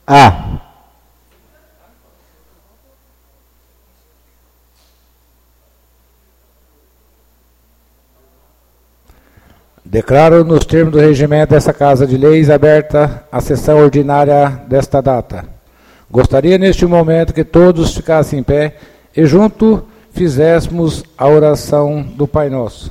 A. Declaro nos termos do regimento dessa Casa de Leis aberta a sessão ordinária desta data. Gostaria neste momento que todos ficassem em pé e junto fizéssemos a oração do Pai Nosso.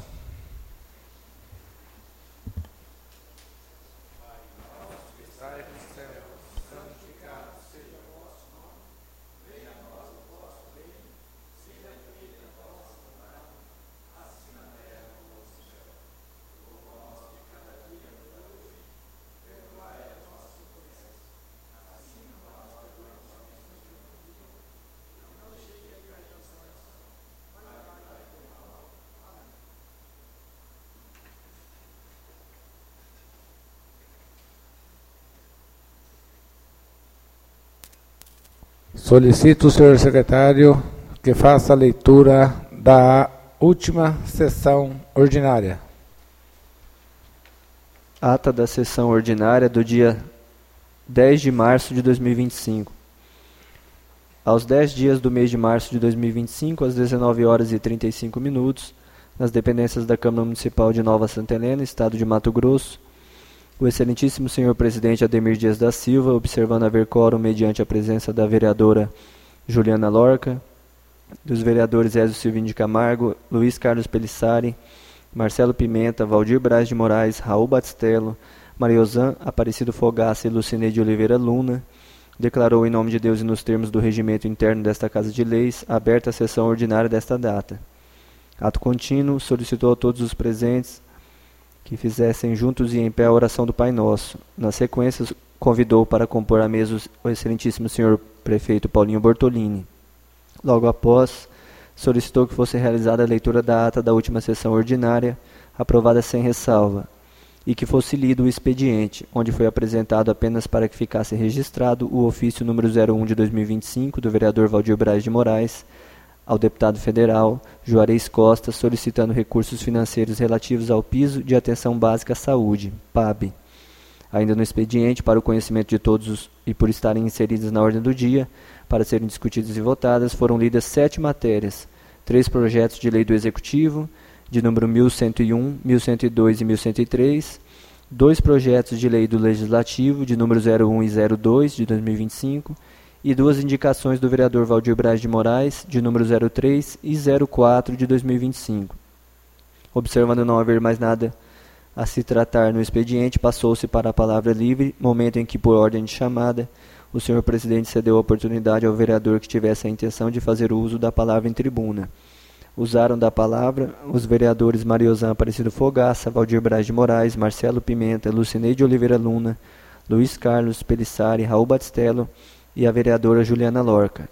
Solicito o senhor secretário que faça a leitura da última sessão ordinária. Ata da sessão ordinária do dia 10 de março de 2025. Aos 10 dias do mês de março de 2025, às 19 horas e 35 minutos, nas dependências da Câmara Municipal de Nova Santa Helena, Estado de Mato Grosso, o excelentíssimo senhor presidente Ademir Dias da Silva, observando haver quórum mediante a presença da vereadora Juliana Lorca, dos vereadores Ézio Silvino de Camargo, Luiz Carlos Pelissari, Marcelo Pimenta, Valdir Braz de Moraes, Raul Batistello, Mariozan Aparecido Fogaça e Lucineide Oliveira Luna, declarou em nome de Deus e nos termos do regimento interno desta Casa de Leis, aberta a sessão ordinária desta data. Ato contínuo, solicitou a todos os presentes que fizessem juntos e em pé a oração do Pai Nosso. Na sequência, convidou para compor a mesa o excelentíssimo senhor prefeito Paulinho Bortolini. Logo após, solicitou que fosse realizada a leitura da ata da última sessão ordinária, aprovada sem ressalva, e que fosse lido o expediente, onde foi apresentado apenas para que ficasse registrado o ofício número 01 de 2025 do vereador Valdir Braz de Moraes, ao deputado federal Juarez Costa, solicitando recursos financeiros relativos ao piso de atenção básica à saúde, PAB. Ainda no expediente, para o conhecimento de todos e por estarem inseridas na ordem do dia, para serem discutidas e votadas, foram lidas 7 matérias, 3 projetos de lei do Executivo, de número 1101, 1102 e 1103, 2 projetos de lei do Legislativo, de número 01 e 02 de 2025, e 2 indicações do vereador Valdir Braz de Moraes, de número 03 e 04 de 2025. Observando não haver mais nada a se tratar no expediente, passou-se para a palavra livre, momento em que, por ordem de chamada, o senhor presidente cedeu a oportunidade ao vereador que tivesse a intenção de fazer uso da palavra em tribuna. Usaram da palavra os vereadores Mariozan Aparecido Fogaça, Valdir Braz de Moraes, Marcelo Pimenta, Lucineide Oliveira Luna, Luiz Carlos Pelissari, Raul Batistello e a vereadora Juliana Lorca.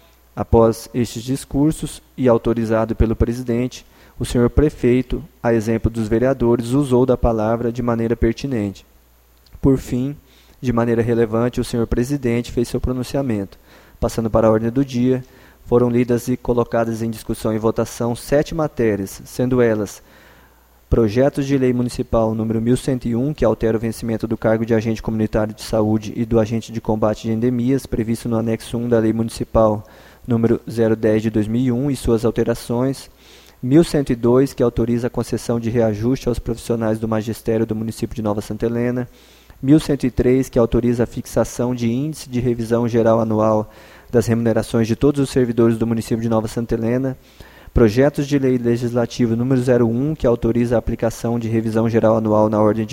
Após estes discursos, e autorizado pelo presidente, o senhor prefeito, a exemplo dos vereadores, usou da palavra de maneira pertinente. Por fim, de maneira relevante, o senhor presidente fez seu pronunciamento. Passando para a ordem do dia, foram lidas e colocadas em discussão e votação 7 matérias, sendo elas: projetos de lei municipal número 1101, que altera o vencimento do cargo de agente comunitário de saúde e do agente de combate de endemias, previsto no anexo 1 da lei municipal número 010 de 2001 e suas alterações; 1102, que autoriza a concessão de reajuste aos profissionais do magistério do município de Nova Santa Helena; 1103, que autoriza a fixação de índice de revisão geral anual das remunerações de todos os servidores do município de Nova Santa Helena; projetos de lei legislativo número 01, que autoriza a aplicação de revisão geral anual na ordem de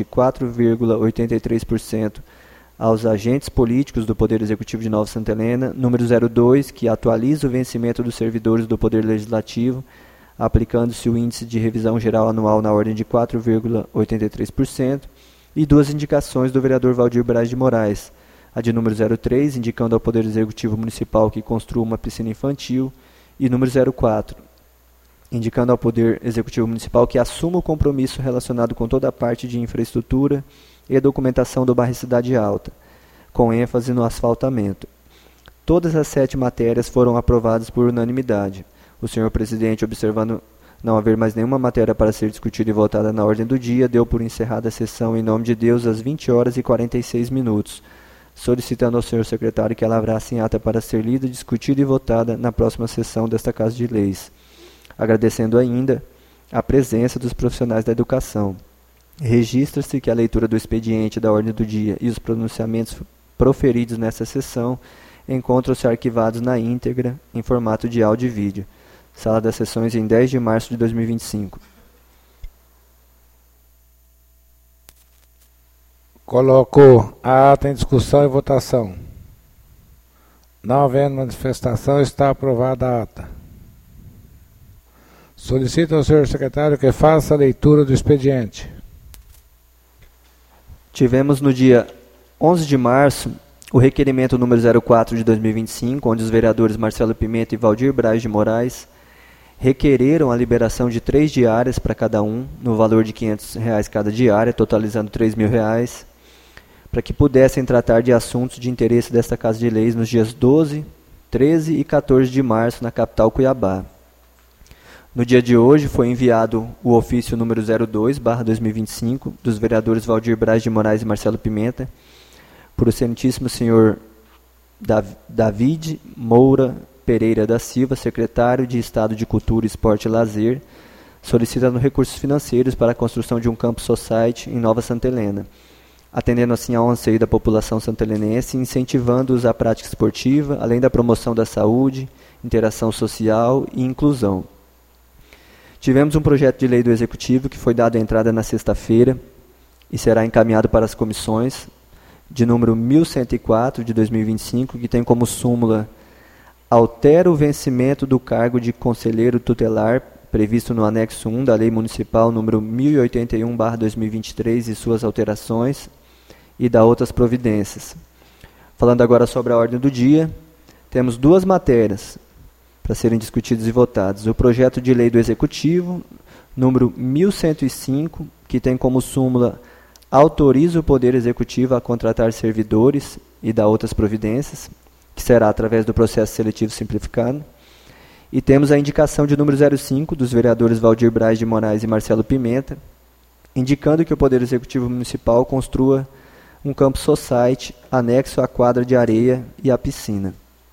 4,83% aos agentes políticos do Poder Executivo de Nova Santa Helena; número 02, que atualiza o vencimento dos servidores do Poder Legislativo, aplicando-se o índice de revisão geral anual na ordem de 4,83%, e 2 indicações do vereador Valdir Braz de Moraes, a de número 03, indicando ao Poder Executivo Municipal que construa uma piscina infantil, e número 04, indicando ao Poder Executivo Municipal que assuma o compromisso relacionado com toda a parte de infraestrutura e a documentação do bairro Cidade Alta, com ênfase no asfaltamento. Todas as 7 matérias foram aprovadas por unanimidade. O senhor presidente, observando não haver mais nenhuma matéria para ser discutida e votada na ordem do dia, deu por encerrada a sessão em nome de Deus às 20 horas e 46 minutos. solicitando ao senhor secretário que ela lavrasse em ata para ser lida, discutida e votada na próxima sessão desta Casa de Leis. Agradecendo ainda a presença dos profissionais da educação. Registra-se que a leitura do expediente da ordem do dia e os pronunciamentos proferidos nesta sessão encontram-se arquivados na íntegra, em formato de áudio e vídeo. Sala das Sessões, em 10 de março de 2025. Coloco a ata em discussão e votação. Não havendo manifestação, está aprovada a ata. Solicito ao senhor secretário que faça a leitura do expediente. Tivemos no dia 11 de março o requerimento número 04 de 2025, onde os vereadores Marcelo Pimenta e Valdir Braz de Moraes requereram a liberação de 3 diárias para cada um, no valor de R$ 500 cada diária, totalizando R$ 3.000, para que pudessem tratar de assuntos de interesse desta Casa de Leis nos dias 12, 13 e 14 de março, na capital Cuiabá. No dia de hoje foi enviado o ofício número 02/2025 dos vereadores Valdir Braz de Moraes e Marcelo Pimenta, por o excelentíssimo senhor David Moura Pereira da Silva, secretário de Estado de Cultura, Esporte e Lazer, solicitando recursos financeiros para a construção de um campo society em Nova Santa Helena, atendendo assim ao anseio da população santelenense e incentivando-os à prática esportiva, além da promoção da saúde, interação social e inclusão. Tivemos um projeto de lei do Executivo que foi dado a entrada na sexta-feira e será encaminhado para as comissões, de número 1104 de 2025, que tem como súmula: altera o vencimento do cargo de conselheiro tutelar previsto no anexo 1 da Lei Municipal número 1081/2023 e suas alterações, e da outras providências. Falando agora sobre a ordem do dia, temos 2 matérias para serem discutidas e votadas. O projeto de lei do Executivo, número 1105, que tem como súmula: autoriza o Poder Executivo a contratar servidores e dá outras providências, que será através do processo seletivo simplificado. E temos a indicação de número 05 dos vereadores Valdir Braz de Moraes e Marcelo Pimenta, indicando que o Poder Executivo Municipal construa um campo society anexo à quadra de areia e à piscina.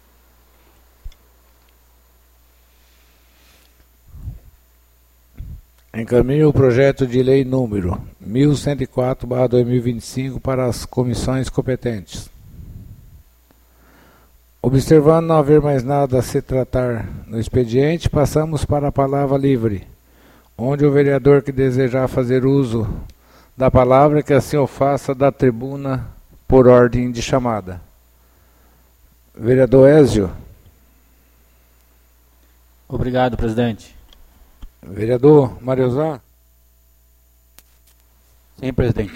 Encaminho o projeto de lei número 1104/2025 para as comissões competentes. Observando não haver mais nada a se tratar no expediente, passamos para a palavra livre, onde o vereador que desejar fazer uso da palavra, que assim o faça da tribuna por ordem de chamada. Vereador Ézio. Obrigado, presidente. Vereador Mariozá. Sim, presidente.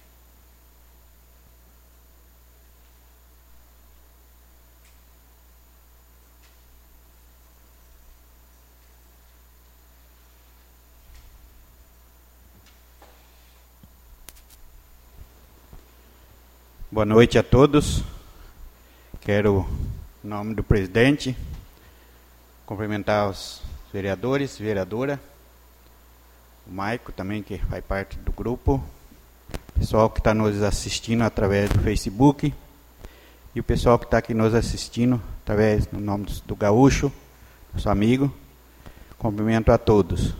Boa noite a todos. Quero, em nome do presidente, cumprimentar os vereadores, vereadora, o Maico também, que faz parte do grupo, o pessoal que está nos assistindo através do Facebook e o pessoal que está aqui nos assistindo através do nome do Gaúcho, nosso amigo. Cumprimento a todos.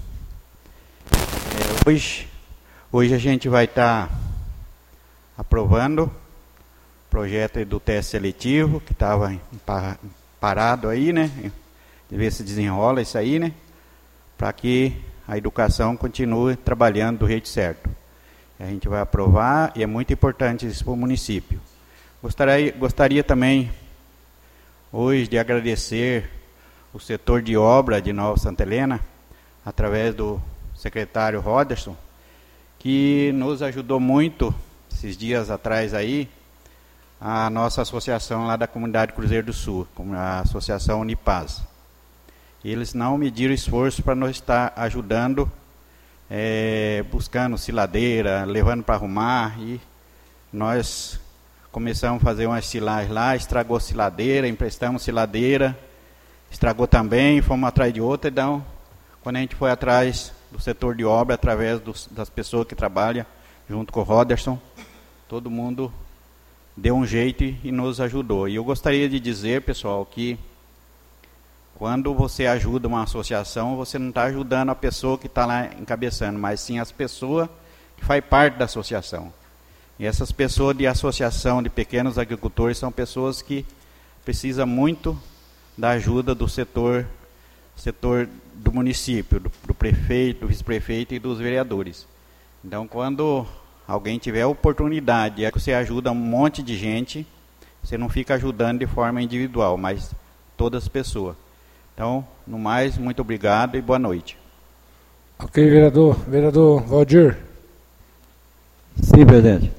Hoje a gente vai estar aprovando o projeto do teste seletivo, que estava parado aí, né? De ver se desenrola isso aí, né? Para que a educação continue trabalhando do jeito certo. A gente vai aprovar e é muito importante isso para o município. Gostaria também, hoje, de agradecer o setor de obra de Nova Santa Helena, através do secretário Roderson, que nos ajudou muito, esses dias atrás aí, a nossa associação lá da comunidade Cruzeiro do Sul, a associação Unipaz. Eles não mediram esforço para nós estar ajudando, buscando siladeira, levando para arrumar, e nós começamos a fazer umas silagens lá, estragou siladeira, emprestamos siladeira, estragou também, fomos atrás de outra. Então, quando a gente foi atrás do setor de obra, através das pessoas que trabalham junto com o Roderson, todo mundo deu um jeito e nos ajudou. E eu gostaria de dizer, pessoal, que quando você ajuda uma associação, você não está ajudando a pessoa que está lá encabeçando, mas sim as pessoas que fazem parte da associação. E essas pessoas de associação de pequenos agricultores são pessoas que precisam muito da ajuda do setor do município, do prefeito, do vice-prefeito e dos vereadores. Então, quando alguém tiver a oportunidade, você ajuda um monte de gente, você não fica ajudando de forma individual, mas todas as pessoas. Então, no mais, muito obrigado e boa noite. Ok, vereador. Vereador Valdir. Sim, presidente.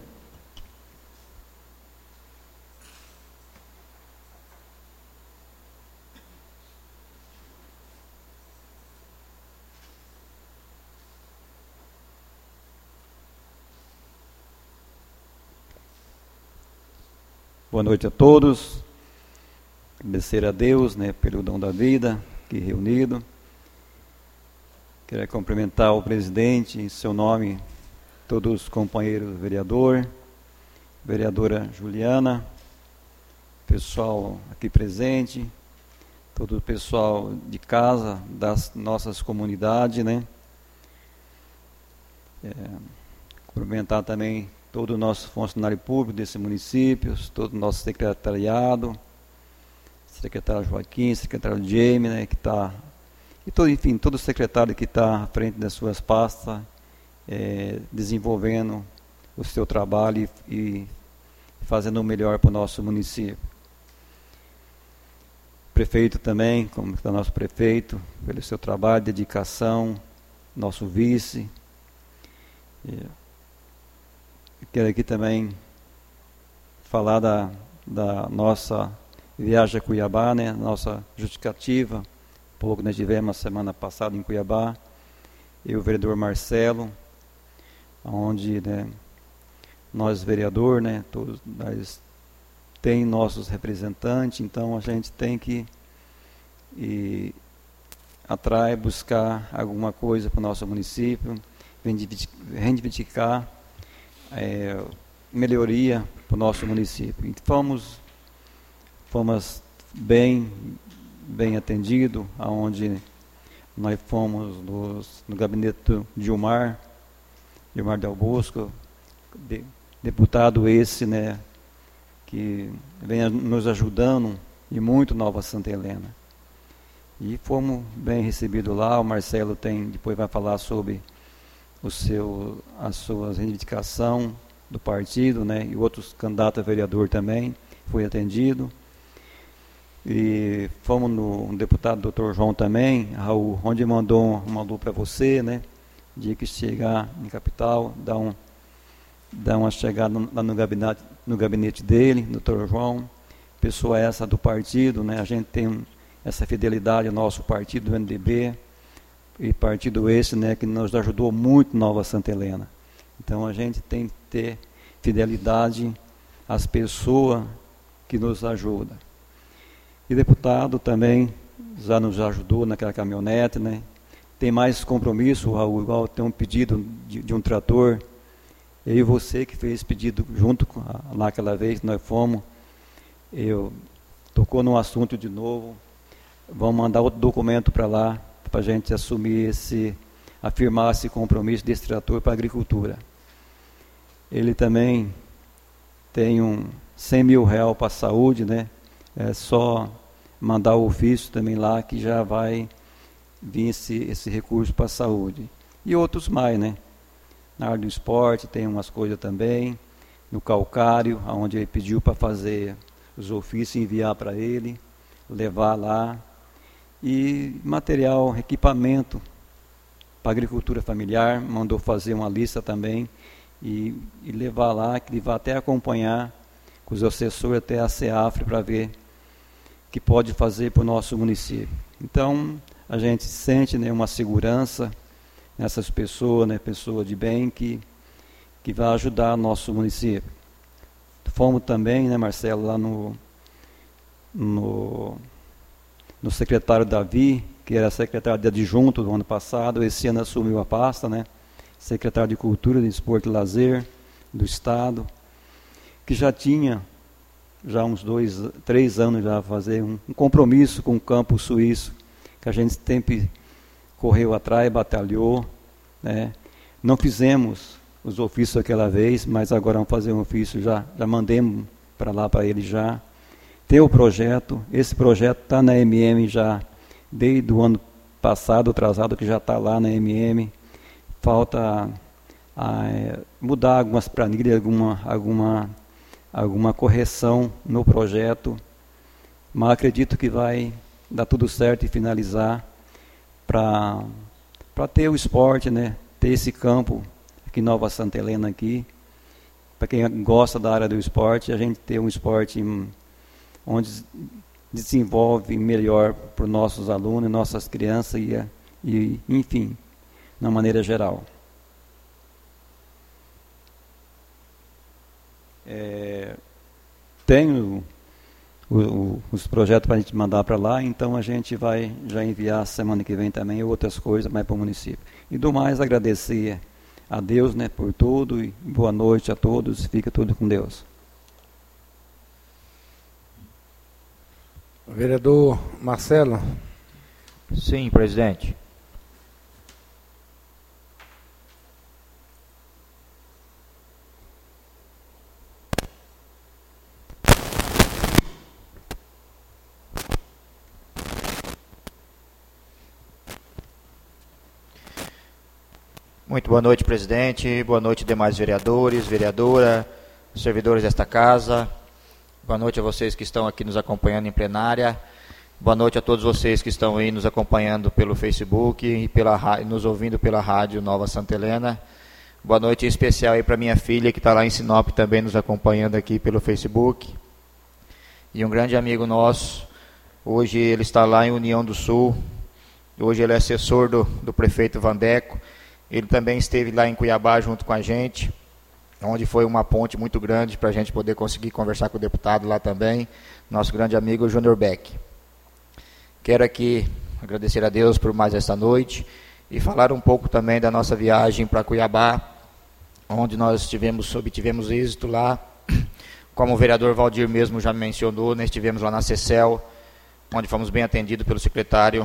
Boa noite a todos. Agradecer a Deus, né, pelo dom da vida, aqui reunido. Quero cumprimentar o presidente, em seu nome, todos os companheiros vereador, vereadora Juliana, pessoal aqui presente, todo o pessoal de casa, das nossas comunidades, né? Cumprimentar também todo o nosso funcionário público desse município, todo o nosso secretariado, secretário Joaquim, secretário Jaime, né, que está, e todo, enfim, todo o secretário que está à frente das suas pastas, desenvolvendo o seu trabalho e fazendo o melhor para o nosso município. Prefeito também, como está nosso prefeito, pelo seu trabalho, dedicação, nosso vice. Quero aqui também falar da nossa viagem a Cuiabá, né? Nossa justificativa, pouco nós tivemos a semana passada em Cuiabá, e o vereador Marcelo, onde, né, nós vereador, né, todos nós tem nossos representantes, então a gente tem que ir atrás, buscar alguma coisa para o nosso município, reivindicar melhoria para o nosso município. E fomos bem atendidos, aonde nós fomos no gabinete do Gilmar Del Bosco, deputado esse, né, que vem nos ajudando e muito Nova Santa Helena. E fomos bem recebidos lá. O Marcelo depois vai falar sobre a sua reivindicação do partido, né, e outros candidatos a vereador também, foi atendido. E fomos no deputado Dr. João também, Raul, onde mandou para você, né, dia que chegar em capital, dá uma chegada lá no gabinete dele, Dr. João, pessoa essa do partido, né, a gente tem essa fidelidade ao nosso partido, do MDB, e partido esse, né, que nos ajudou muito Nova Santa Helena. Então a gente tem que ter fidelidade às pessoas que nos ajudam. E deputado também já nos ajudou naquela caminhonete, né? Tem mais compromisso, Raul, igual tem um pedido de um trator. Eu e você que fez pedido junto naquela vez que nós fomos, tocou no assunto de novo. Vamos mandar outro documento para lá, para a gente assumir afirmar esse compromisso desse trator para a agricultura. Ele também tem 100 mil reais para a saúde, né? É só mandar o ofício também lá que já vai vir esse recurso para a saúde. E outros mais, né? Na área do esporte tem umas coisas também, no calcário, onde ele pediu para fazer os ofícios e enviar para ele, levar lá. E material, equipamento para agricultura familiar, mandou fazer uma lista também e levar lá, que ele vai até acompanhar com os assessores até a CEAFRE para ver o que pode fazer para o nosso município. Então, a gente sente, né, uma segurança nessas pessoas, né, pessoas de bem que vai ajudar o nosso município. Fomos também, né, Marcelo, lá no secretário Davi, que era secretário de adjunto do ano passado, esse ano assumiu a pasta, né? Secretário de Cultura, de Esporte e Lazer do Estado. que já tinha, já uns 3 anos já, fazer um compromisso com o campo suíço, que a gente sempre correu atrás, batalhou, né? Não fizemos os ofícios aquela vez, mas agora vamos fazer um ofício, já mandemos para lá para ele já. Tem o projeto, esse projeto está na MM já desde o ano passado, atrasado, que já está lá na MM. Falta mudar algumas planilhas, alguma correção no projeto, mas acredito que vai dar tudo certo e finalizar para ter o esporte, né? Ter esse campo aqui em Nova Santa Helena aqui, para quem gosta da área do esporte, a gente ter um esporte onde desenvolve melhor para os nossos alunos, nossas crianças e enfim, na maneira geral. Tenho os projetos para a gente mandar para lá, então a gente vai já enviar semana que vem também outras coisas mais para o município. E do mais, agradecer a Deus, né, por tudo, e boa noite a todos, fica tudo com Deus. Vereador Marcelo. Sim, presidente. Muito boa noite, presidente. Boa noite, demais vereadores, vereadora, servidores desta casa. Boa noite a vocês que estão aqui nos acompanhando em plenária. Boa noite a todos vocês que estão aí nos acompanhando pelo Facebook e nos ouvindo pela rádio Nova Santa Helena. Boa noite em especial aí para minha filha que está lá em Sinop também nos acompanhando aqui pelo Facebook. E um grande amigo nosso, hoje ele está lá em União do Sul. Hoje ele é assessor do prefeito Vandeco. Ele também esteve lá em Cuiabá junto com a gente, onde foi uma ponte muito grande para a gente poder conseguir conversar com o deputado lá também, nosso grande amigo Júnior Beck. Quero aqui agradecer a Deus por mais esta noite e falar um pouco também da nossa viagem para Cuiabá, onde nós obtivemos êxito lá, como o vereador Valdir mesmo já mencionou, nós estivemos lá na CECEL, onde fomos bem atendidos pelo secretário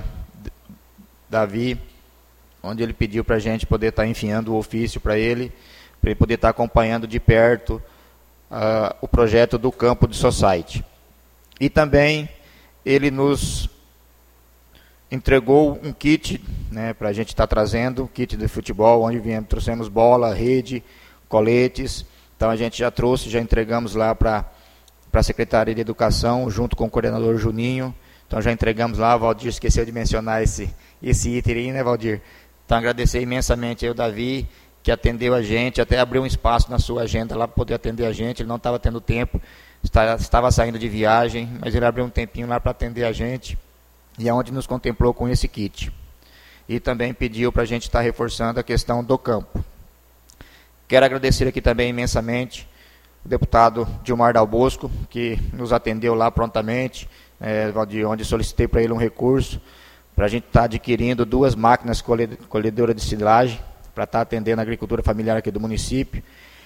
Davi, onde ele pediu para a gente poder estar enfiando o ofício para ele poder estar acompanhando de perto o projeto do campo de society. E também ele nos entregou um kit, né, para a gente estar trazendo, um kit de futebol, onde trouxemos bola, rede, coletes. Então a gente já trouxe, já entregamos lá para a Secretaria de Educação, junto com o coordenador Juninho. Então já entregamos lá, o Valdir esqueceu de mencionar esse item aí, né, Valdir? Então, agradecer imensamente ao Davi, que atendeu a gente, até abriu um espaço na sua agenda lá para poder atender a gente. Ele não estava tendo tempo, estava saindo de viagem, mas ele abriu um tempinho lá para atender a gente, e aonde nos contemplou com esse kit. E também pediu para a gente estar reforçando a questão do campo. Quero agradecer aqui também imensamente o deputado Dilmar Dal Bosco, que nos atendeu lá prontamente, onde solicitei para ele um recurso, para a gente estar adquirindo 2 máquinas colhedoras de silagem, para estar atendendo a agricultura familiar aqui do município.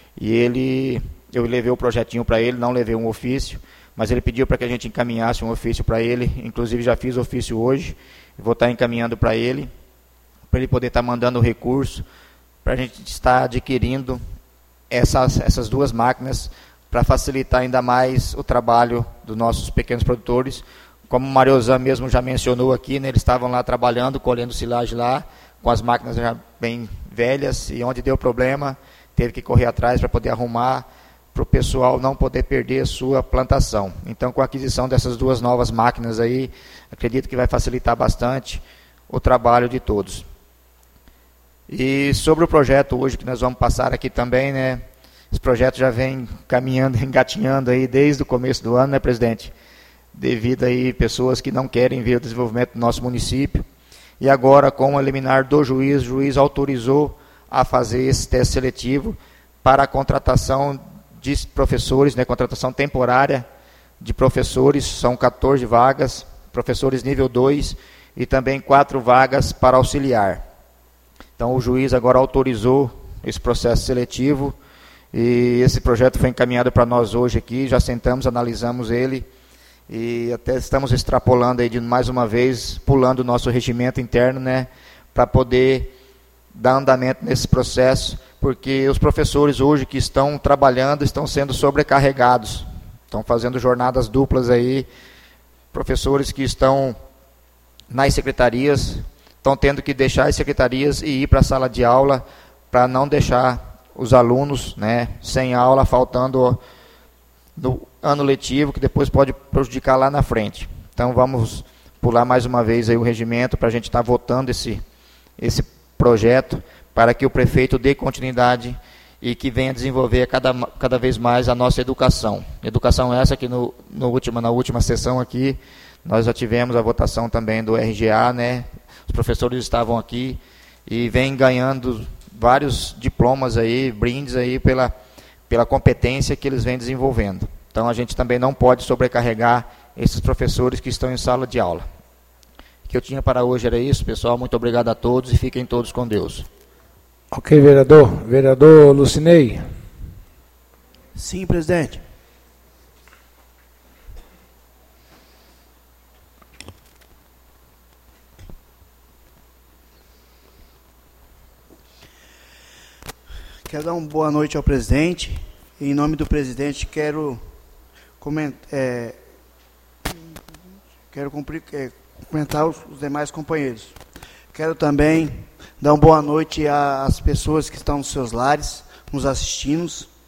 E eu levei o projetinho para ele, não levei um ofício, mas ele pediu para que a gente encaminhasse um ofício para ele, inclusive já fiz o ofício hoje, vou estar encaminhando para ele poder estar mandando o recurso, para a gente estar adquirindo essas 2 máquinas, para facilitar ainda mais o trabalho dos nossos pequenos produtores. Como o Mariozan mesmo já mencionou aqui, né, eles estavam lá trabalhando, colhendo silagem lá, com as máquinas já bem velhas, e onde deu problema, teve que correr atrás para poder arrumar, para o pessoal não poder perder a sua plantação. Então, com a aquisição dessas 2 novas máquinas aí, acredito que vai facilitar bastante o trabalho de todos. E sobre o projeto hoje que nós vamos passar aqui também, né, esse projeto já vem caminhando, engatinhando aí desde o começo do ano, né, presidente? Devido aí pessoas que não querem ver o desenvolvimento do nosso município. E agora, com o liminar do juiz, o juiz autorizou a fazer esse teste seletivo para a contratação de professores, né, contratação temporária de professores, são 14 vagas, professores nível 2, e também 4 vagas para auxiliar. Então, o juiz agora autorizou esse processo seletivo, E esse projeto foi encaminhado para nós hoje aqui, já sentamos, analisamos ele, e até estamos extrapolando aí de mais uma vez, pulando o nosso regimento interno, né, para poder dar andamento nesse processo, porque os professores hoje que estão trabalhando estão sendo sobrecarregados, estão fazendo jornadas duplas aí, professores que estão nas secretarias, estão tendo que deixar as secretarias e ir para a sala de aula para não deixar os alunos, né, sem aula, faltando no ano letivo, que depois pode prejudicar lá na frente. Então vamos pular mais uma vez aí o regimento para a gente estar votando esse projeto para que o prefeito dê continuidade e que venha desenvolver cada vez mais a nossa educação. Educação essa que na última sessão aqui, nós já tivemos a votação também do RGA, né? Os professores estavam aqui e vêm ganhando vários diplomas aí, brindes aí pela competência que eles vêm desenvolvendo. Então a gente também não pode sobrecarregar esses professores que estão em sala de aula. O que eu tinha para hoje era isso, pessoal. Muito obrigado a todos e fiquem todos com Deus. Ok, vereador. Vereador Lucinei. Sim, presidente. Quero dar uma boa noite ao presidente. Em nome do presidente, quero cumprimentar os demais companheiros. Quero também dar uma boa noite às pessoas que estão nos seus lares, nos assistindo.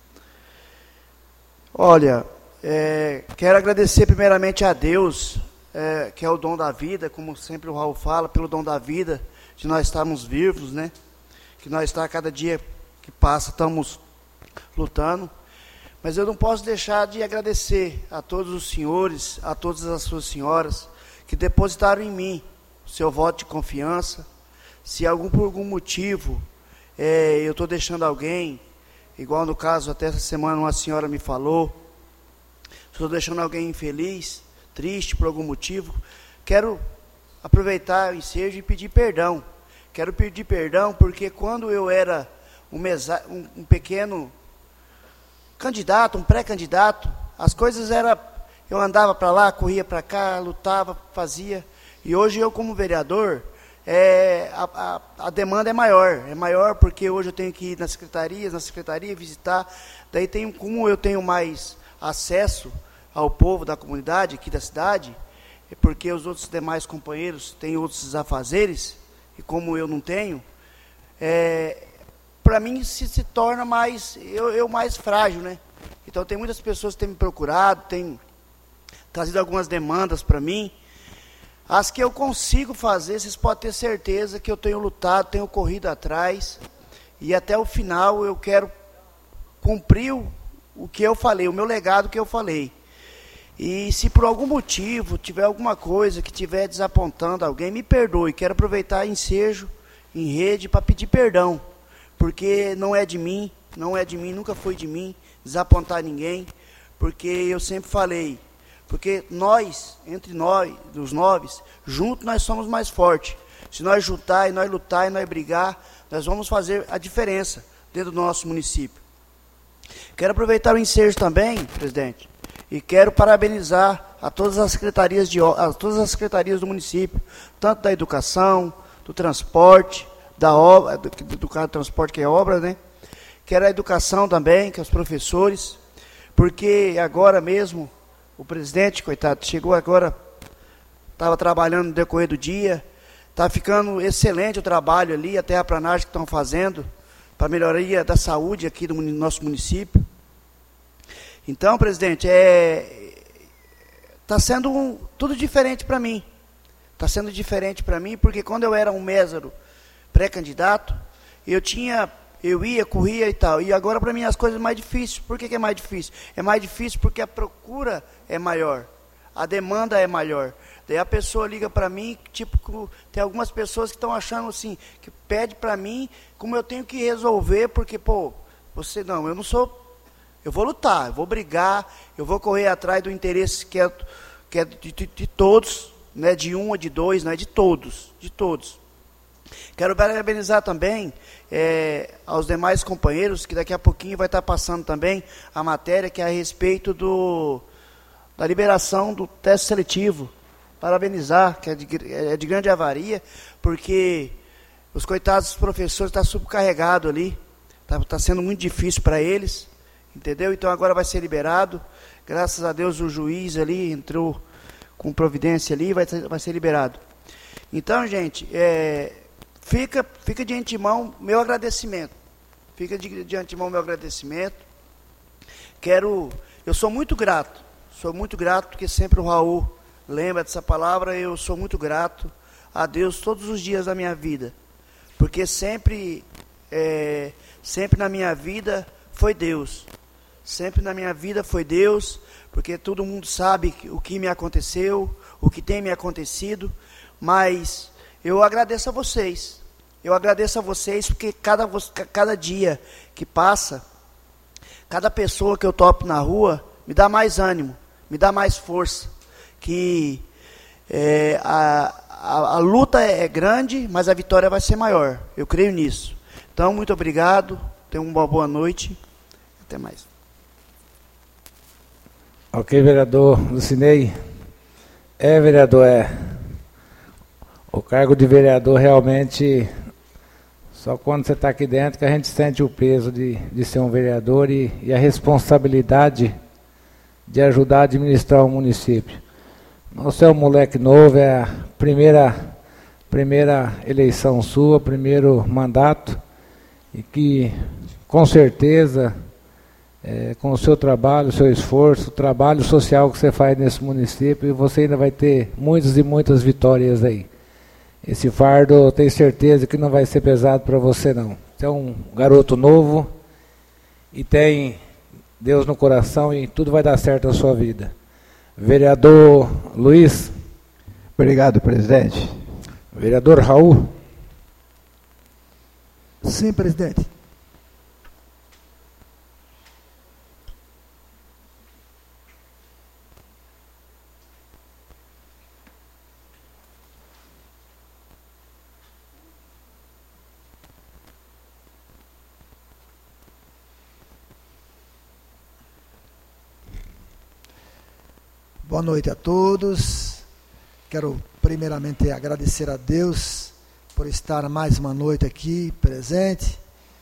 Olha, quero agradecer primeiramente a Deus, que é o dom da vida, como sempre o Raul fala, pelo dom da vida, de nós estarmos vivos, né? Que nós está cada dia que passa, estamos lutando. Mas eu não posso deixar de agradecer a todos os senhores, a todas as suas senhoras, que depositaram em mim o seu voto de confiança. Se por algum motivo eu estou deixando alguém, igual no caso, até essa semana uma senhora me falou, se estou deixando alguém infeliz, triste por algum motivo, quero aproveitar o ensejo e pedir perdão. Quero pedir perdão porque quando eu era um pequeno candidato, um pré-candidato, as coisas eu andava para lá, corria para cá, lutava, fazia, e hoje eu como vereador, a demanda é maior porque hoje eu tenho que ir na secretaria visitar, daí como eu tenho mais acesso ao povo da comunidade aqui da cidade, porque os outros demais companheiros têm outros afazeres, e como eu não tenho, para mim se torna mais, eu mais frágil, né? Então tem muitas pessoas que têm me procurado, têm trazido algumas demandas para mim. As que eu consigo fazer, vocês podem ter certeza que eu tenho lutado, tenho corrido atrás, e até o final eu quero cumprir o que eu falei, o meu legado que eu falei. E se por algum motivo tiver alguma coisa que estiver desapontando alguém, me perdoe. Quero aproveitar ensejo em rede para pedir perdão, porque não é de mim, nunca foi de mim desapontar ninguém, porque eu sempre falei, porque nós, entre nós, os 9, juntos nós somos mais fortes. Se nós juntar e nós lutar e nós brigar, nós vamos fazer a diferença dentro do nosso município. Quero aproveitar o ensejo também, presidente, e quero parabenizar a todas as secretarias do município, tanto da educação, do transporte, da obra, do carro de transporte que é obra, né? Quero a educação também, que é os professores, porque agora mesmo o presidente, coitado, chegou agora, estava trabalhando no decorrer do dia, está ficando excelente o trabalho ali, a terraplanagem que estão fazendo, para a melhoria da saúde aqui do nosso município. Então, presidente, está sendo tudo diferente para mim. Está sendo diferente para mim, porque quando eu era um mísero pré-candidato, eu ia, corria e tal. E agora, para mim, as coisas mais difíceis. Por que é mais difícil? É mais difícil porque a procura é maior, a demanda é maior. Daí a pessoa liga para mim, tipo, tem algumas pessoas que estão achando assim, que pede para mim como eu tenho que resolver, porque, eu não sou, eu vou lutar, eu vou brigar, eu vou correr atrás do interesse que é de todos, não é de um ou de dois, não é de todos, de todos. Quero parabenizar também aos demais companheiros, que daqui a pouquinho vai estar passando também a matéria que é a respeito da liberação do teste seletivo. Parabenizar, que é de grande avaria, porque os coitados dos professores estão subcarregados ali, está sendo muito difícil para eles, entendeu? Então agora vai ser liberado, graças a Deus o juiz ali entrou com providência ali, vai ser liberado. Então, gente, fica de antemão meu agradecimento, de antemão meu agradecimento. Eu sou muito grato porque sempre o Raul lembra dessa palavra. Eu sou muito grato a Deus todos os dias da minha vida, porque sempre na minha vida foi Deus, porque todo mundo sabe o que me aconteceu, o que tem me acontecido, mas eu agradeço a vocês, porque cada dia que passa, cada pessoa que eu topo na rua, me dá mais ânimo, me dá mais força, que a luta é grande, mas a vitória vai ser maior, eu creio nisso. Então, muito obrigado, tenham uma boa noite, até mais. Ok, vereador Lucinei. Vereador, o cargo de vereador realmente, só quando você está aqui dentro que a gente sente o peso de ser um vereador e a responsabilidade de ajudar a administrar o município. Você é um moleque novo, é a primeira eleição sua, primeiro mandato, e que com certeza, com o seu trabalho, o seu esforço, o trabalho social que você faz nesse município, você ainda vai ter muitas e muitas vitórias aí. Esse fardo, eu tenho certeza que não vai ser pesado para você, não. Você é um garoto novo e tem Deus no coração e tudo vai dar certo na sua vida. Vereador Luiz. Obrigado, presidente. Vereador Raul. Sim, presidente. Boa noite a todos. Quero primeiramente agradecer a Deus por estar mais uma noite aqui presente.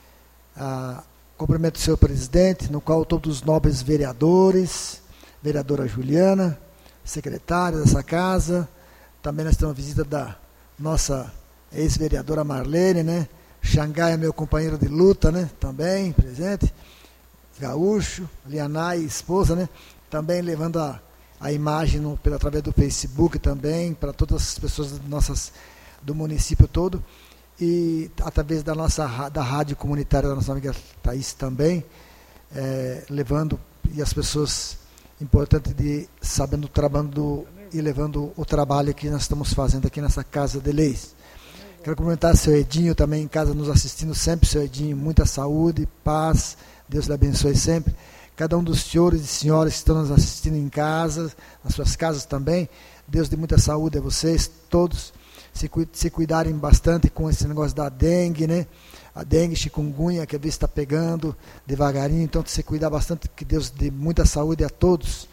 Cumprimento o senhor presidente, no qual todos os nobres vereadores, vereadora Juliana, secretária dessa casa, também nós temos a visita da nossa ex-vereadora Marlene, né? Xangai é meu companheiro de luta, né? Também presente. Gaúcho, Lianai, esposa, né? Também levando a imagem através do Facebook também, para todas as pessoas do município todo, e através da rádio comunitária da nossa amiga Thaís também, levando, e as pessoas importantes sabendo o trabalho e levando o trabalho que nós estamos fazendo aqui nessa Casa de Leis. Quero cumprimentar o seu Edinho também em casa nos assistindo sempre, seu Edinho, muita saúde, paz, Deus lhe abençoe sempre. Cada um dos senhores e senhoras que estão nos assistindo em casa, nas suas casas também, Deus dê muita saúde a vocês, todos, se cuidarem bastante com esse negócio da dengue, né? A dengue, chikungunya, que a vez está pegando devagarinho, então se cuidar bastante, que Deus dê muita saúde a todos.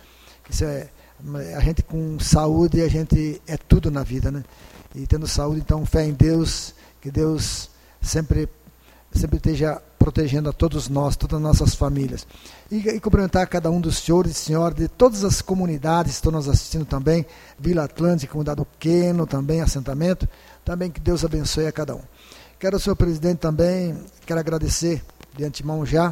A gente com saúde, a gente é tudo na vida, né? E tendo saúde, então fé em Deus, que Deus sempre esteja protegendo a todos nós, todas as nossas famílias. E cumprimentar cada um dos senhores e senhoras de todas as comunidades que estão nos assistindo também, Vila Atlântica, Comunidade do Queno, também, assentamento, também que Deus abençoe a cada um. Quero, senhor presidente, também, quero agradecer de antemão já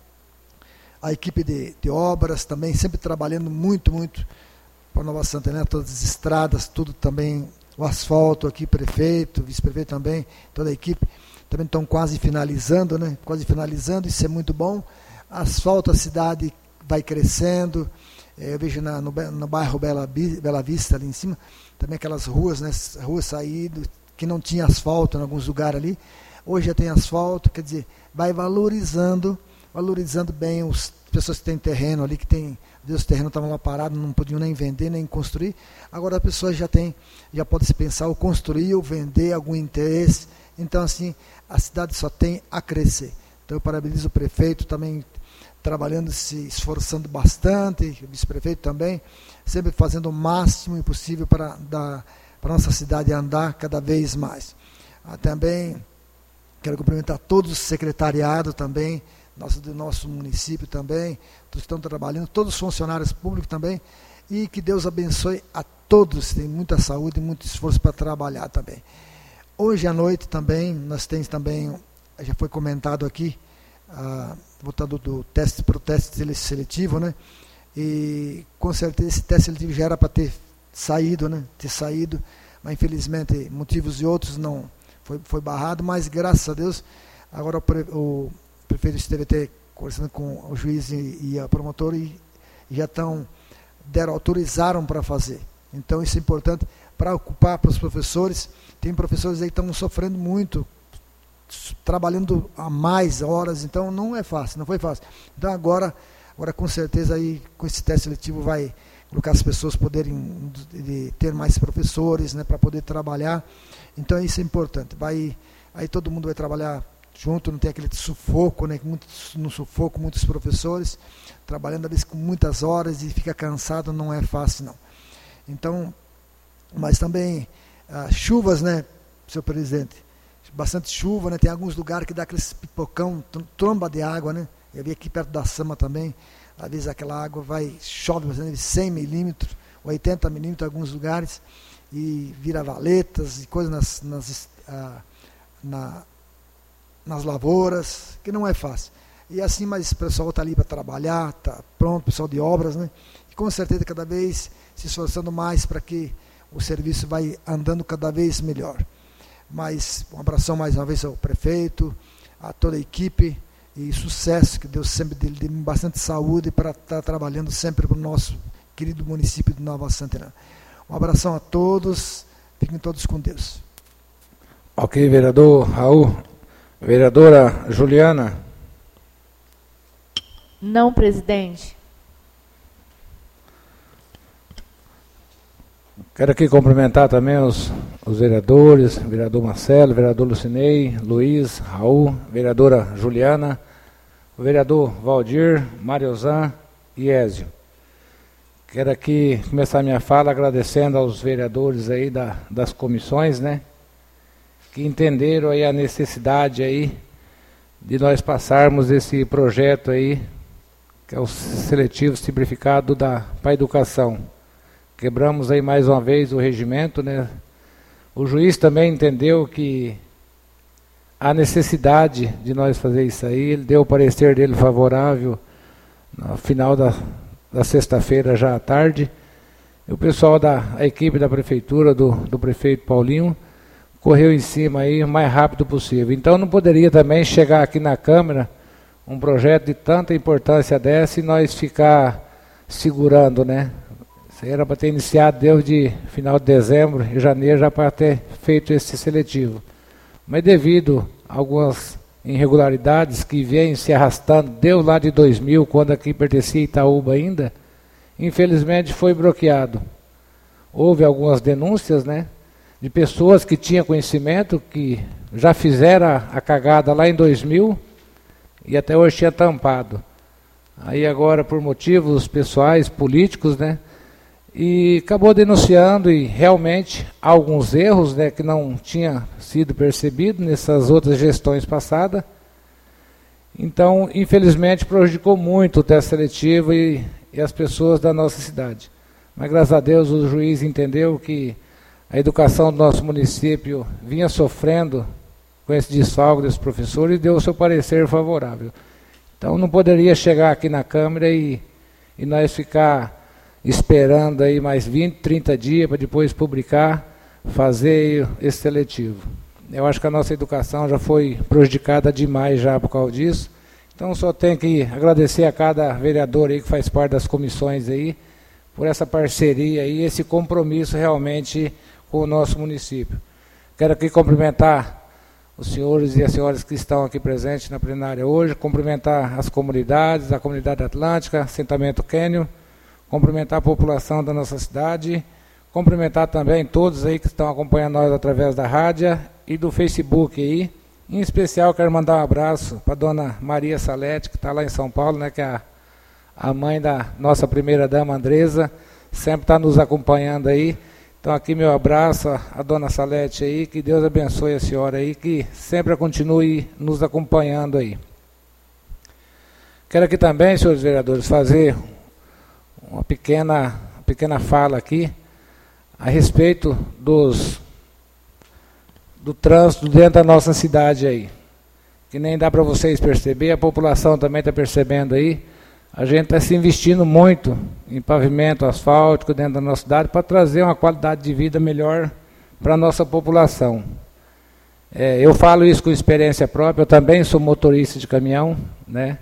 a equipe de obras, também sempre trabalhando muito para Nova Santa Helena, todas as estradas, tudo também, o asfalto aqui, prefeito, vice-prefeito também, toda a equipe, também estão quase finalizando, né? Quase finalizando, isso é muito bom. Asfalto, a cidade vai crescendo, eu vejo no bairro Bela Vista, ali em cima, também aquelas ruas, né? Ruas saídas, que não tinha asfalto em alguns lugares ali, hoje já tem asfalto, quer dizer, vai valorizando bem as pessoas que têm terreno ali, os terrenos estavam lá parados, não podiam nem vender, nem construir, agora a pessoa já pode se pensar ou construir ou vender algum interesse Então, assim, a cidade só tem a crescer. Então, eu parabenizo o prefeito também, trabalhando, se esforçando bastante, o vice-prefeito também, sempre fazendo o máximo possível para a nossa cidade andar cada vez mais. Também quero cumprimentar todos os secretariados também, do nosso município também, todos que estão trabalhando, todos os funcionários públicos também, e que Deus abençoe a todos, tem muita saúde e muito esforço para trabalhar também. Hoje à noite também, nós temos também, já foi comentado aqui, voltando do teste para o teste seletivo, né? E com certeza esse teste seletivo já era para ter saído, né? Mas infelizmente motivos e outros não foi barrado, mas graças a Deus agora o prefeito esteve até conversando com o juiz e a promotora e já autorizaram para fazer. Então isso é importante para ocupar para os professores. Tem professores aí que estão sofrendo muito, trabalhando a mais horas, então não é fácil, não foi fácil. Então agora com certeza aí com esse teste seletivo vai colocar as pessoas poderem ter mais professores, né, para poder trabalhar. Então isso é importante. Aí todo mundo vai trabalhar junto, não tem aquele sufoco, né, muitos professores trabalhando às vezes com muitas horas e fica cansado, não é fácil não. Então, mas também chuvas, né, senhor presidente, bastante chuva, né, tem alguns lugares que dá aqueles pipocão, tromba de água, né, eu vi aqui perto da Sama também, às vezes aquela água chove bastante, 100 milímetros, 80 milímetros em alguns lugares, e vira valetas e coisas nas lavouras, que não é fácil. E assim, mas o pessoal está ali para trabalhar, está pronto, o pessoal de obras, né? E com certeza cada vez se esforçando mais para que o serviço vai andando cada vez melhor. Mas um abração mais uma vez ao prefeito, a toda a equipe, e sucesso, que Deus sempre dê bastante saúde para estar trabalhando sempre para o nosso querido município de Nova Santarém. Um abração a todos, fiquem todos com Deus. Ok, vereador Raul. Vereadora Juliana. Não, presidente. Quero aqui cumprimentar também os vereadores, vereador Marcelo, vereador Lucinei, Luiz, Raul, vereadora Juliana, o vereador Valdir, Mariozan e Ézio. Quero aqui começar minha fala agradecendo aos vereadores aí das comissões, né, que entenderam aí a necessidade aí de nós passarmos esse projeto aí, que é o seletivo simplificado para a educação. Quebramos aí mais uma vez o regimento, né? O juiz também entendeu que a necessidade de nós fazer isso aí, ele deu o parecer dele favorável no final da sexta-feira já à tarde. E o pessoal a equipe da prefeitura, do prefeito Paulinho, correu em cima aí o mais rápido possível. Então não poderia também chegar aqui na Câmara um projeto de tanta importância dessa e nós ficar segurando, né? Isso era para ter iniciado desde final de dezembro e janeiro, já para ter feito esse seletivo. Mas devido a algumas irregularidades que vêm se arrastando, deu lá de 2000, quando aqui pertencia a Itaúba ainda, infelizmente foi bloqueado. Houve algumas denúncias, né, de pessoas que tinham conhecimento, que já fizeram a cagada lá em 2000 e até hoje tinha tampado. Aí agora, por motivos pessoais, políticos, né, e acabou denunciando, e realmente há alguns erros, né, que não tinha sido percebido nessas outras gestões passadas. Então, infelizmente, prejudicou muito o teste seletivo e as pessoas da nossa cidade. Mas, graças a Deus, o juiz entendeu que a educação do nosso município vinha sofrendo com esse desfalque dos professores e deu o seu parecer favorável. Então, não poderia chegar aqui na Câmara e nós ficar esperando aí mais 20, 30 dias para depois publicar, fazer esse seletivo. Eu acho que a nossa educação já foi prejudicada demais já por causa disso. Então só tenho que agradecer a cada vereador aí que faz parte das comissões aí, por essa parceria e esse compromisso realmente com o nosso município. Quero aqui cumprimentar os senhores e as senhoras que estão aqui presentes na plenária hoje, cumprimentar as comunidades, a comunidade atlântica, assentamento Quênio, cumprimentar a população da nossa cidade, cumprimentar também todos aí que estão acompanhando nós através da rádio e do Facebook aí. Em especial, quero mandar um abraço para a dona Maria Salete, que está lá em São Paulo, né, que é a mãe da nossa primeira-dama, Andresa, sempre está nos acompanhando aí. Então, aqui meu abraço à dona Salete aí, que Deus abençoe a senhora aí, que sempre continue nos acompanhando aí. Quero aqui também, senhores vereadores, fazer uma pequena fala aqui a respeito do trânsito dentro da nossa cidade aí. Que nem dá para vocês perceber, a população também está percebendo aí. A gente está se investindo muito em pavimento asfáltico dentro da nossa cidade para trazer uma qualidade de vida melhor para a nossa população. Eu falo isso com experiência própria, eu também sou motorista de caminhão, né?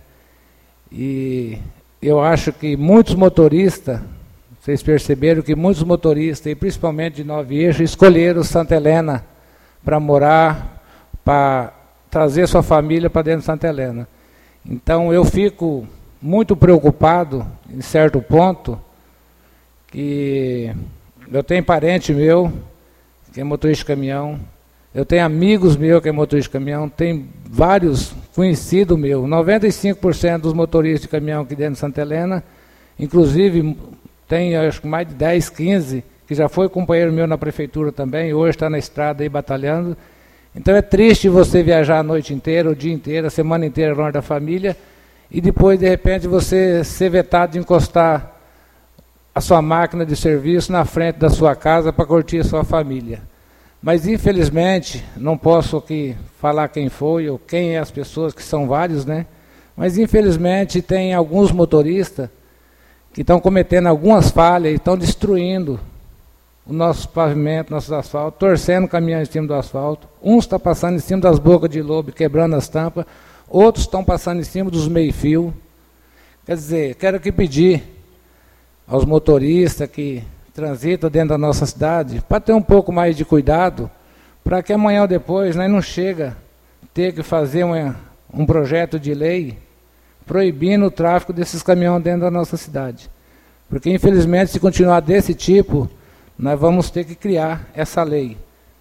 E eu acho que muitos motoristas, vocês perceberam que muitos motoristas, e principalmente de 9 eixos, escolheram Santa Helena para morar, para trazer sua família para dentro de Santa Helena. Então eu fico muito preocupado, em certo ponto, que eu tenho parente meu, que é motorista de caminhão, eu tenho amigos meus que é motorista de caminhão, tem vários conhecidos meus, 95% dos motoristas de caminhão aqui dentro de Santa Helena, inclusive tem acho que mais de 10, 15, que já foi companheiro meu na prefeitura também, hoje está na estrada aí batalhando. Então é triste você viajar a noite inteira, o dia inteiro, a semana inteira longe da família, e depois, de repente, você ser vetado de encostar a sua máquina de serviço na frente da sua casa para curtir a sua família. Mas, infelizmente, não posso aqui falar quem foi ou quem é as pessoas, que são vários, né? Mas, infelizmente, tem alguns motoristas que estão cometendo algumas falhas e estão destruindo o nosso pavimento, nossos asfaltos, torcendo caminhões em cima do asfalto. Uns estão passando em cima das bocas de lobo, quebrando as tampas. Outros estão passando em cima dos meio-fio. Quer dizer, quero aqui pedir aos motoristas que transitam dentro da nossa cidade para ter um pouco mais de cuidado, para que amanhã ou depois nós não chega a ter que fazer um projeto de lei proibindo o tráfego desses caminhões dentro da nossa cidade. Porque, infelizmente, se continuar desse tipo, nós vamos ter que criar essa lei.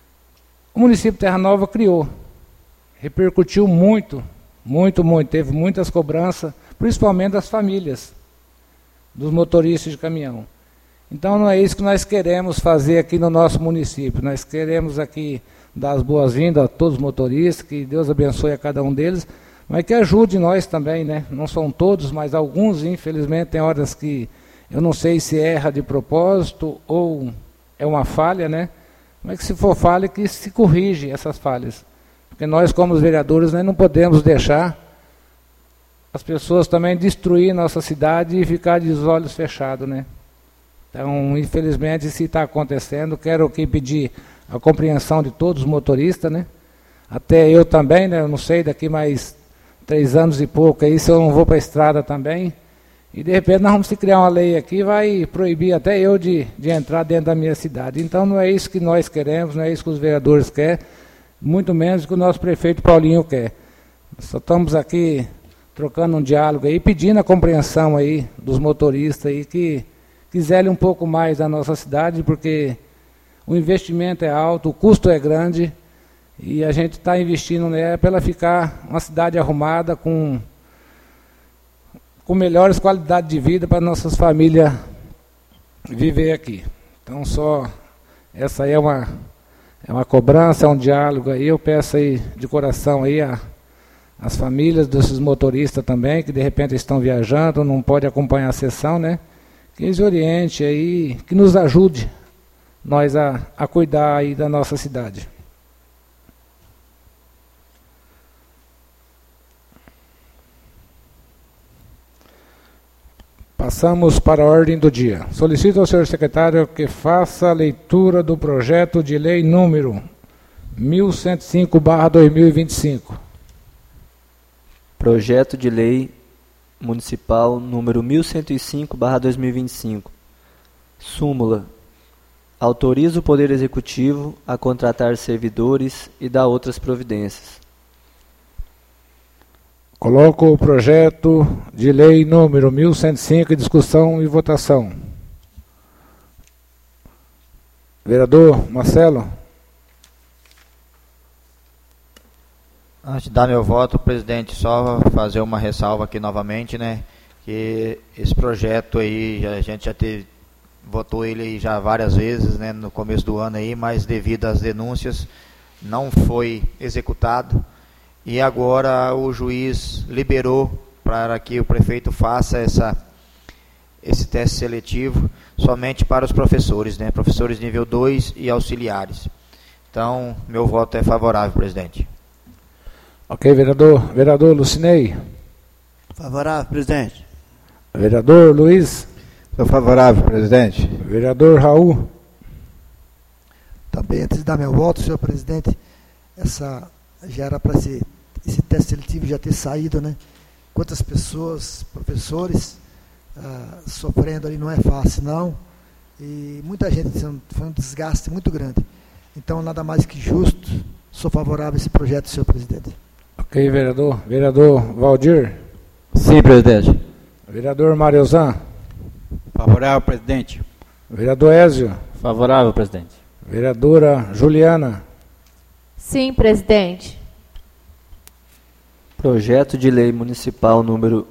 O município de Terra Nova criou, repercutiu muito, teve muitas cobranças, principalmente das famílias, dos motoristas de caminhão. Então não é isso que nós queremos fazer aqui no nosso município, nós queremos aqui dar as boas-vindas a todos os motoristas, que Deus abençoe a cada um deles, mas que ajude nós também, né? Não são todos, mas alguns, infelizmente, tem horas que eu não sei se erra de propósito ou é uma falha, né? Mas que se for falha, que se corrige essas falhas. Porque nós, como os vereadores, nós não podemos deixar as pessoas também destruir nossa cidade e ficar de olhos fechados, né? Então, infelizmente, isso está acontecendo. Quero aqui pedir a compreensão de todos os motoristas, né? Até eu também, né? Eu não sei, daqui mais 3 anos e pouco aí, se eu não vou para a estrada também. E, de repente, nós vamos criar uma lei aqui, vai proibir até eu de entrar dentro da minha cidade. Então, não é isso que nós queremos, não é isso que os vereadores querem, muito menos que o nosso prefeito Paulinho quer. Só estamos aqui trocando um diálogo aí, pedindo a compreensão aí dos motoristas aí que quiserem um pouco mais da nossa cidade, porque o investimento é alto, o custo é grande, e a gente está investindo nela para ela ficar uma cidade arrumada, com melhores qualidades de vida para nossas famílias viver aqui. Então, só essa aí é uma cobrança, é um diálogo aí. Eu peço aí de coração aí as famílias desses motoristas também, que de repente estão viajando, não podem acompanhar a sessão, né? Que eles orientem aí, que nos ajude nós a cuidar aí da nossa cidade. Passamos para a ordem do dia. Solicito ao senhor secretário que faça a leitura do projeto de lei número 1105/2025. Projeto de lei municipal número 1105/2025. Súmula. Autoriza o Poder Executivo a contratar servidores e dar outras providências. Coloco o projeto de lei número 1105 em discussão e votação. Vereador Marcelo. Antes de dar meu voto, presidente, só fazer uma ressalva aqui novamente, né? Que esse projeto aí, a gente já votou ele aí já várias vezes, né? No começo do ano aí, mas devido às denúncias, não foi executado. E agora o juiz liberou para que o prefeito faça esse teste seletivo somente para os professores, né? Professores nível 2 e auxiliares. Então, meu voto é favorável, presidente. Ok, vereador. Vereador Lucinei. Favorável, presidente. Vereador Luiz. Sou favorável, presidente. Vereador Raul. Também, antes de dar meu voto, senhor presidente, já era para esse teste seletivo já ter saído, né? Quantas pessoas, professores, sofrendo ali, não é fácil, não. E muita gente, foi um desgaste muito grande. Então, nada mais que justo, sou favorável a esse projeto, senhor presidente. Ok, vereador. Vereador Valdir. Sim, presidente. Vereador Mariozan. Favorável, presidente. Vereador Ézio. Favorável, presidente. Vereadora Juliana. Sim, presidente. Projeto de Lei Municipal número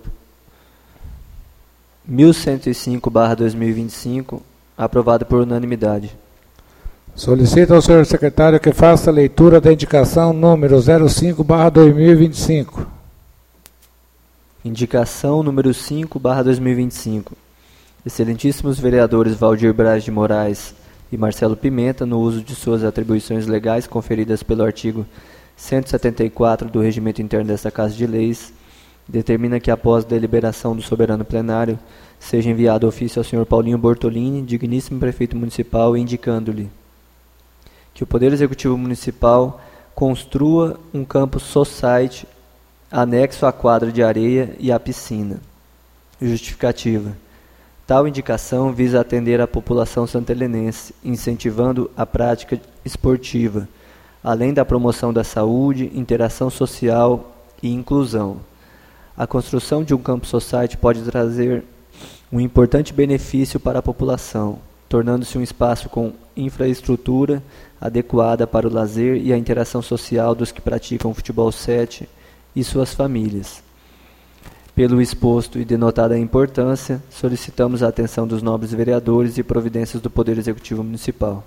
1105/2025, aprovado por unanimidade. Solicito ao senhor secretário que faça a leitura da indicação número 05/2025. Indicação número 5/2025. Excelentíssimos vereadores Valdir Braz de Moraes e Marcelo Pimenta, no uso de suas atribuições legais conferidas pelo artigo 174 do Regimento Interno desta Casa de Leis, determina que após deliberação do soberano plenário, seja enviado ofício ao senhor Paulinho Bortolini, digníssimo prefeito municipal, indicando-lhe que o Poder Executivo Municipal construa um campo society anexo à quadra de areia e à piscina. Justificativa. Tal indicação visa atender a população santelenense, incentivando a prática esportiva, além da promoção da saúde, interação social e inclusão. A construção de um campo society pode trazer um importante benefício para a população, tornando-se um espaço com infraestrutura adequada para o lazer e a interação social dos que praticam futebol 7 e suas famílias. Pelo exposto e denotada a importância, solicitamos a atenção dos nobres vereadores e providências do Poder Executivo Municipal.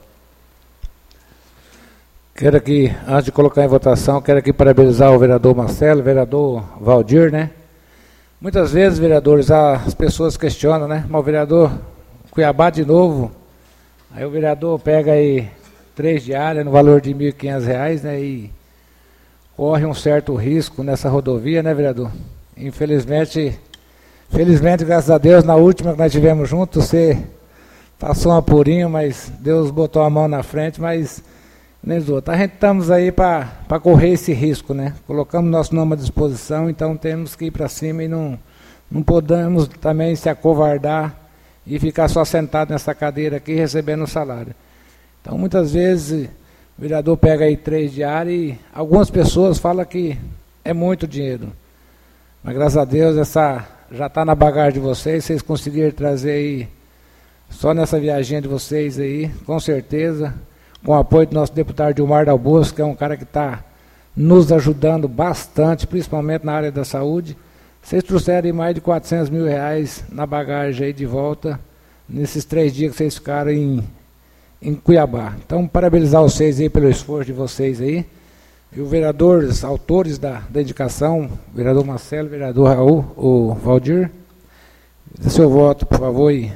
Quero aqui, antes de colocar em votação, quero aqui parabenizar o vereador Marcelo, o vereador Valdir, né? Muitas vezes, vereadores, as pessoas questionam, né? Mas o vereador Cuiabá de novo, aí o vereador pega aí 3 diárias no valor de R$ 1.500, né? E corre um certo risco nessa rodovia, né, vereador? Infelizmente, graças a Deus, na última que nós tivemos juntos, você passou um apurinho, mas Deus botou a mão na frente, mas nem os outros. A gente estamos aí para correr esse risco, né? Colocamos nosso nome à disposição, então temos que ir para cima e não podemos também se acovardar e ficar só sentado nessa cadeira aqui recebendo o salário. Então, muitas vezes, o vereador pega aí 3 diárias e algumas pessoas falam que é muito dinheiro. Mas, graças a Deus, essa já está na bagagem de vocês conseguiram trazer aí, só nessa viagem de vocês aí, com certeza, com o apoio do nosso deputado Gilmar Dal Bosco, que é um cara que está nos ajudando bastante, principalmente na área da saúde. Vocês trouxeram aí mais de R$400 mil na bagagem aí de volta, nesses 3 dias que vocês ficaram em Cuiabá. Então, parabenizar vocês aí pelo esforço de vocês aí. E os vereadores, autores da indicação, o vereador Marcelo, o vereador Raul, o Valdir, dê seu voto, por favor. E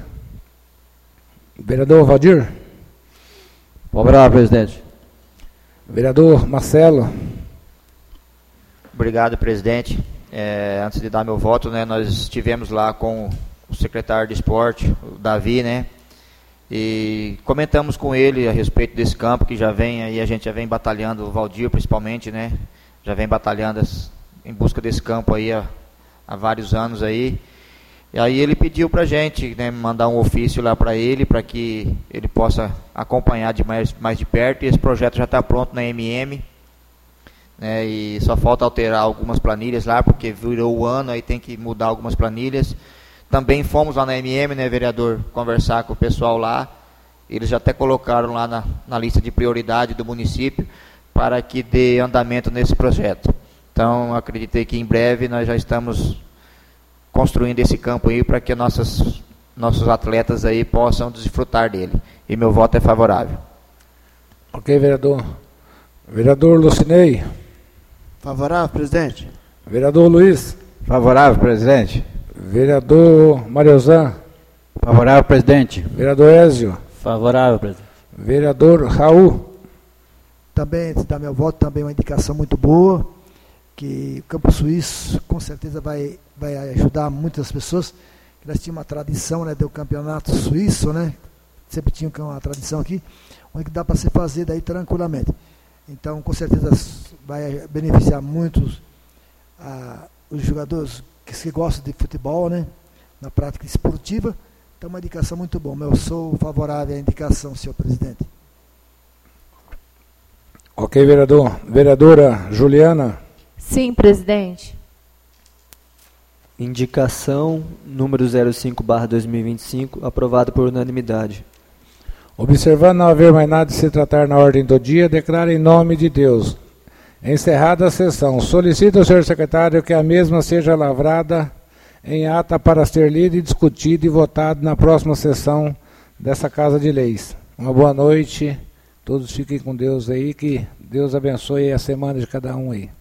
vereador Valdir. Favorável, presidente. Vereador Marcelo. Obrigado, presidente. Antes de dar meu voto, né, nós estivemos lá com o secretário de esporte, o Davi, né, e comentamos com ele a respeito desse campo que já vem aí, a gente já vem batalhando, o Valdir principalmente, né, já vem batalhando em busca desse campo aí há vários anos aí. E aí ele pediu para a gente, né, mandar um ofício lá para ele, para que ele possa acompanhar mais de perto, e esse projeto já está pronto na MM, né, e só falta alterar algumas planilhas lá, porque virou o ano, aí tem que mudar algumas planilhas. Também fomos lá na MM, né, vereador, conversar com o pessoal lá, eles já até colocaram lá na lista de prioridade do município, para que dê andamento nesse projeto. Então, acreditei que em breve nós já estamos construindo esse campo aí para que nossos atletas aí possam desfrutar dele. E meu voto é favorável. Ok, vereador. Vereador Lucinei. Favorável, presidente. Vereador Luiz. Favorável, presidente. Vereador Mariozan. Favorável, presidente. Vereador Ézio. Favorável, presidente. Vereador Raul. Também, se dá meu voto, também uma indicação muito boa, que o Campo Suíço com certeza vai ajudar muitas pessoas. Nós tínhamos uma tradição, né, do campeonato suíço, né? Sempre tinha uma tradição aqui, onde dá para se fazer daí tranquilamente. Então, com certeza vai beneficiar muitos os jogadores que gostam de futebol, né, na prática esportiva. Então, uma indicação muito boa. Eu sou favorável à indicação, senhor presidente. Ok, vereador. Vereadora Juliana. Sim, presidente. Indicação número 05/2025, aprovada por unanimidade. Observando não haver mais nada de se tratar na ordem do dia, declaro em nome de Deus. Encerrada a sessão, solicito ao senhor secretário que a mesma seja lavrada em ata para ser lida e discutida e votada na próxima sessão dessa Casa de Leis. Uma boa noite, todos fiquem com Deus aí, que Deus abençoe a semana de cada um aí.